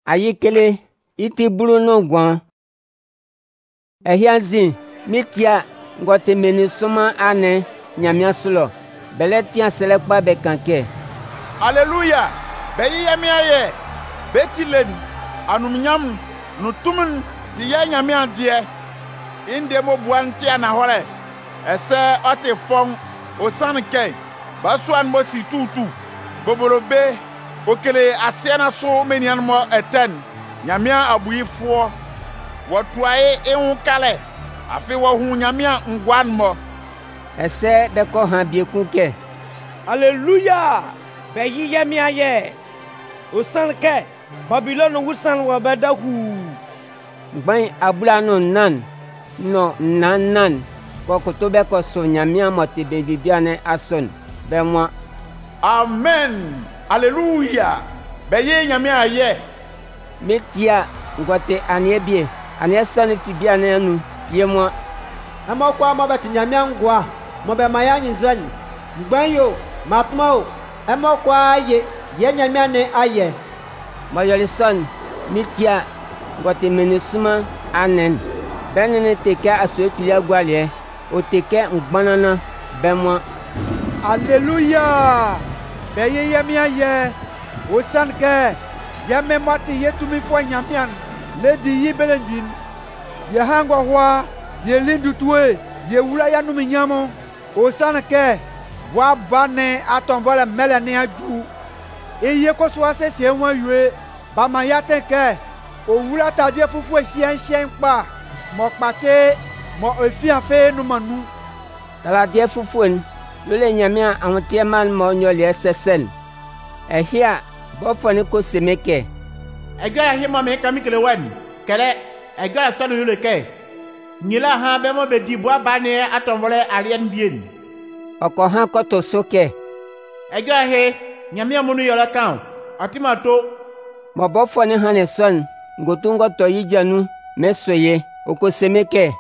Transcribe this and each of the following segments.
ayikele iti bulu no gwan. Ehianzin mitia ngote meni suma ane nyamia sulo. Beletia selekpa bekanke. Alléluia. Beyi yamiaye. Betilen anumnyam nutumun tiye nyamia die. Inde mo buan tia na hore. Ese ote fong osan ken. Baswan mo si tutu. Bobolobe okele asiana so menian mo eten. Nyamia abuyifo. Wotwae ehun kale. Afi wo hu nyamia ngwan mo. Ese beko han biekunke. Alléluia. Beyi yamiaye. Osan ke. Babylon wusan wa badahu. Gban abula no nan. No nan. Kokoto beko so nyamia moti bebibiane ason. Be moi. Amen. Alléluia. Beye nyamia ye. Metia ngote aniebie. Aniesoni fibiane anu. Ye moi. Amokwa mabati nyamia ngwa. Mobe mayanyi zani. Ngbanyo. Mapmo. Amokwa ye. Ye nyamia ne aye. Moyolison. Mitia ngote menisuma anen. Benene teke asoetulia gwalie. O teke ngbanana. Be moi. Alléluia. Beye yamia ye. Osan ke. Yame mati yetumi fo nyamian. Ledi yibelendin. Ye hangwa hwa. Ye lindu tuwe. Ye wula ya numi nyamo. Osan ke. Wa bane atombola mele ne aju. Eye koswa se se wan yue. Ba ma ya tenke. O wula ta die fufu hien pa. Mo pate. Mo efian fe no manu. Tala die fufu Yole nyamia anwotie man mo nyole sesen. Ehia bofoni ko semeke. Egara hima me kamikele wan. Kele egara sonu yole ke. Nyila ha be mo be di boa bane atomvole alien bien. Oko han koto soke. Egara he nyamia munu yola kan. Atima to. Mo bofoni hane son ngotungo to yijanu mesoye oko semeke.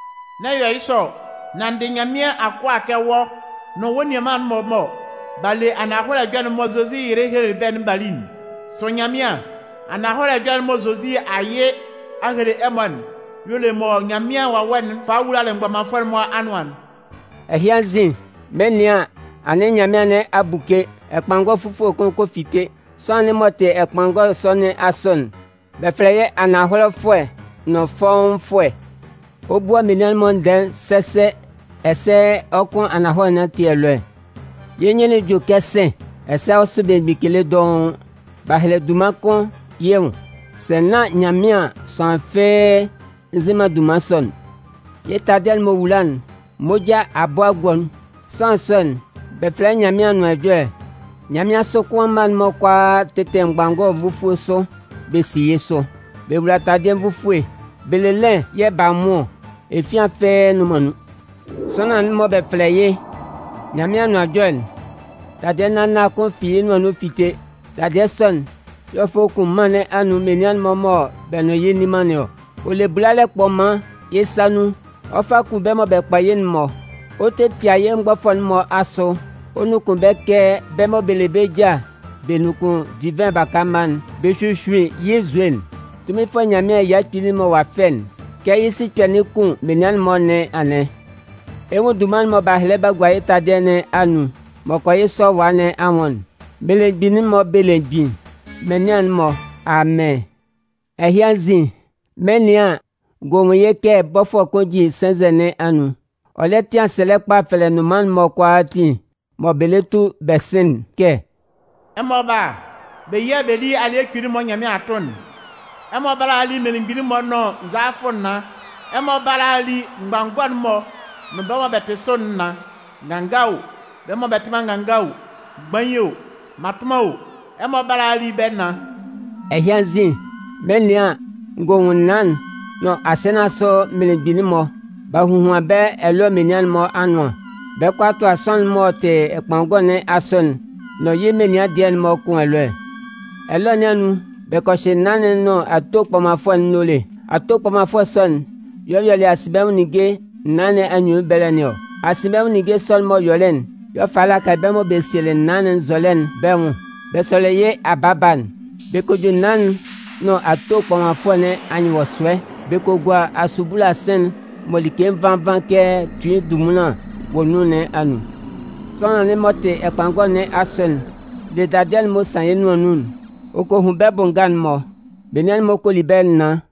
Na yo iso nande nyamia akwa akewo. No woni man mo bale anahola gwan mozozi yire ben balin so nyamia anahola gwan mozozi aye agere emon yole mo nyamia wa wen fawula le ngba mafol mo anwan Ehianzin menia ane nyamia ne abuke ekpango fufu ko fite so ane mote ekpango so ne ason be fleye anahola fwe no fon fwe obua menian mondel sese ese okun anaho na tielwe yenyene jo kese ese osube bikele don bahle dumakon yewu sena nyamia son fe zima dumason yetadel mo wulan moja abwagon son befle nyamia no adwe nyamia sokon man mo kwa tete ngbango bufu so besiye so be wulata dem bufu belele ye ba mo efian fe no manu Sona mo be fleye. Nyamia no adwen. Tade nana kon fiye no fite. Tade son. Yo fo ku mane anu menian momo be no yini mane o. O le bulale kpoma yesanu. Ofa ku be mo be payen mo. O te tiaye ngbo fon mo aso. Onu ku be ke be mo belebeja. Be nuku divin bakaman. Be chushui yezwen. Tumi fo nyamia ya pili mo wa fen. Ke yisi twene ku menian mo ne ane. Ewo duman mo bahle bagwaye tadene anu. Mo koye so wane amon. Belebin mo belebin. Menian mo. Amen. Ehianzin. Menia. Gomye ke bofo koji senzene anu. Oletian selekpa fele numan mo kwa ati. Mo beletu besin ke. Emo ba. Be ye beli ale kiri mo nyame aton. Emo bala ali melingiri mo no nzafon na. Emo bala ali ngbangwan mo. Mbama bete sonna ngangao bema betima ngangao gbanyo matmao emo balali benna Ehianzin menia ngonnan no asena so milibinimo ba huhua be elo menian mo anwa be kwato ason mo te ekpangone ason no ye menia dien mo kun elo nenu be ko shenane no atokpa mafo nole atokpa mafo son yo le asibem nige nane anyu belenio asibem nige sol mo yolen yo fala ka bemo besele nanen zolen bemu besole ye ababan be ko junan no ato kpɔma fɔne anyɩwɔ sɔɛ beko gwa asubula sẽn molike vãn kɛ tũi dumuna wɔ nu ne anu sõna ne mɔte ɛkpãngɔ ne asɔn de dadɛl mo sãn ye nuã nun o ko hu bɛ bongan mo benɛn mo koli bɛl na